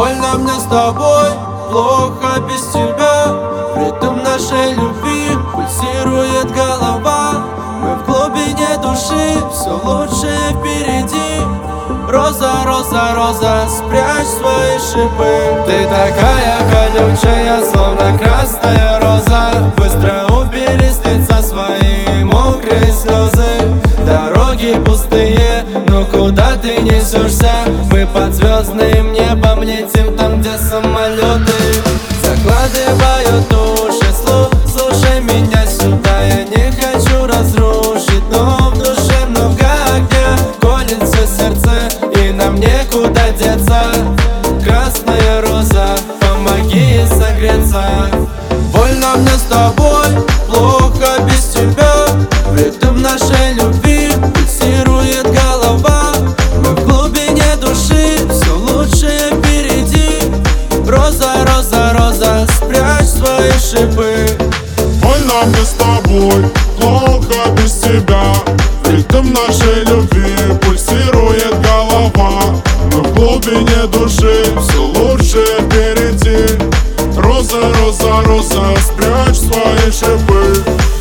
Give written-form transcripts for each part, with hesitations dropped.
Больно мне с тобой, плохо без тебя. В ритм нашей любви пульсирует голова. Мы в глубине души, все лучшее впереди. Роза, роза, роза, спрячь свои шипы. Ты такая колючая, словно красная роза. Быстро убери с лица свои мокрые слезы. Дороги пустые, но куда ты несешься? Мы под звездным небом летим там, где самолеты закладывают уши. Слушай меня сюда, я не хочу разрушить, но в душе много огня, колет все сердце, и нам некуда деться. Красная роза, помоги согреться. Больно мне с тобой, плохо без тебя. В ритм нашей любви пульсирует голова. Мы в глубине души, все лучшее впереди. Роза, роза, роза, спрячь свои шипы. Больно мне с тобой, плохо без тебя. В ритм нашей любви пульсирует голова. Мы в глубине души, все лучшее впереди. Роза, роза, роза, спрячь свои шипы.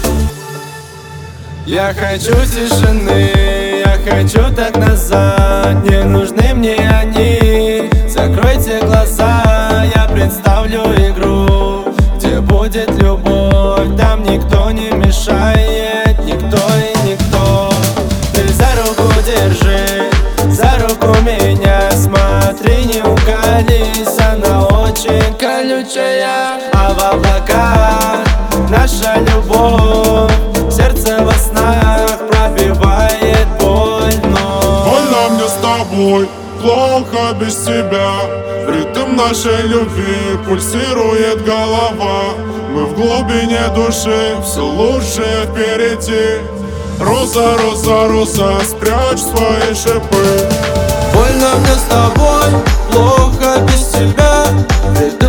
Я хочу тишины, я хочу так назад. Не нужны мне они, закройте глаза. Я представлю игру, где будет любовь. Там никто не мешает, никто и никто. Ты за руку держи, за руку меня. Смотри, не уколись, она очень колючая. А в облаках наша любовь, сердце во снах пробивает боль, но Больно мне с тобой, плохо без тебя. В ритм нашей любви пульсирует голова. Мы в глубине души, все лучшее впереди. Роза, роза, роза, спрячь свои шипы. больно мне с тобой, плохо без тебя. В ритм